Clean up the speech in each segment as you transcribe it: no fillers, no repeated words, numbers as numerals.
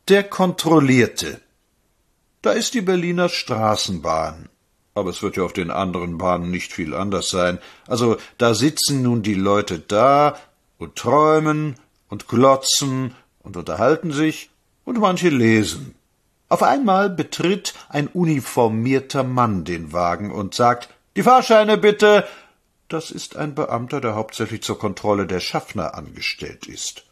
Der Kontrollierte. Da ist die Berliner Straßenbahn. Aber es wird ja auf den anderen Bahnen nicht viel anders sein. Also, da sitzen nun die Leute da und träumen und glotzen und unterhalten sich und manche lesen. Auf einmal betritt ein uniformierter Mann den Wagen und sagt: »Die Fahrscheine bitte!« Das ist ein Beamter, der hauptsächlich zur Kontrolle der Schaffner angestellt ist.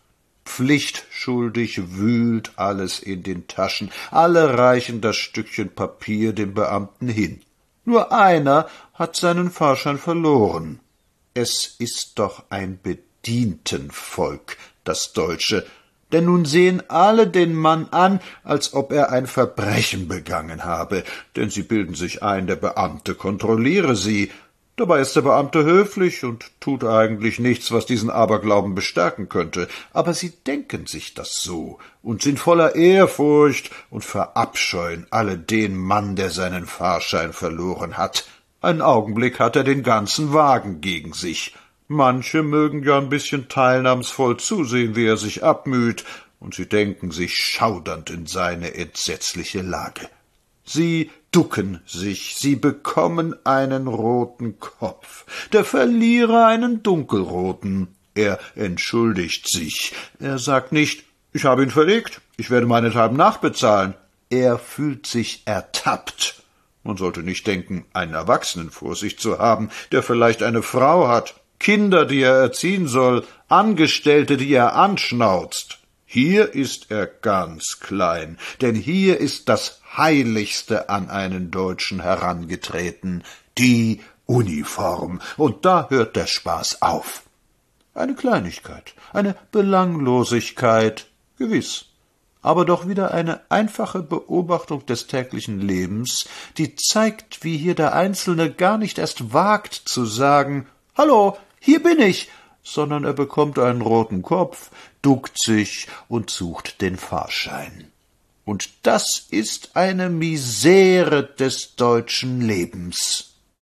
Pflichtschuldig wühlt alles in den Taschen, alle reichen das Stückchen Papier dem Beamten hin. Nur einer hat seinen Fahrschein verloren. Es ist doch ein Bedientenvolk, das Deutsche, denn nun sehen alle den Mann an, als ob er ein Verbrechen begangen habe, denn sie bilden sich ein, der Beamte kontrolliere sie. Dabei ist der Beamte höflich und tut eigentlich nichts, was diesen Aberglauben bestärken könnte. Aber sie denken sich das so und sind voller Ehrfurcht und verabscheuen alle den Mann, der seinen Fahrschein verloren hat. Einen Augenblick hat er den ganzen Wagen gegen sich. Manche mögen ja ein bisschen teilnahmsvoll zusehen, wie er sich abmüht, und sie denken sich schaudernd in seine entsetzliche Lage. Sie ducken sich, sie bekommen einen roten Kopf, der Verlierer einen dunkelroten. Er entschuldigt sich. Er sagt nicht: »Ich habe ihn verlegt, ich werde meinethalben nachbezahlen.« Er fühlt sich ertappt. Man sollte nicht denken, einen Erwachsenen vor sich zu haben, der vielleicht eine Frau hat, Kinder, die er erziehen soll, Angestellte, die er anschnauzt. Hier ist er ganz klein, denn hier ist das Heiligste an einen Deutschen herangetreten, die Uniform, und da hört der Spaß auf. Eine Kleinigkeit, eine Belanglosigkeit, gewiss, aber doch wieder eine einfache Beobachtung des täglichen Lebens, die zeigt, wie hier der Einzelne gar nicht erst wagt zu sagen: »Hallo, hier bin ich«, sondern er bekommt einen roten Kopf, duckt sich und sucht den Fahrschein. Und das ist eine Misere des deutschen Lebens.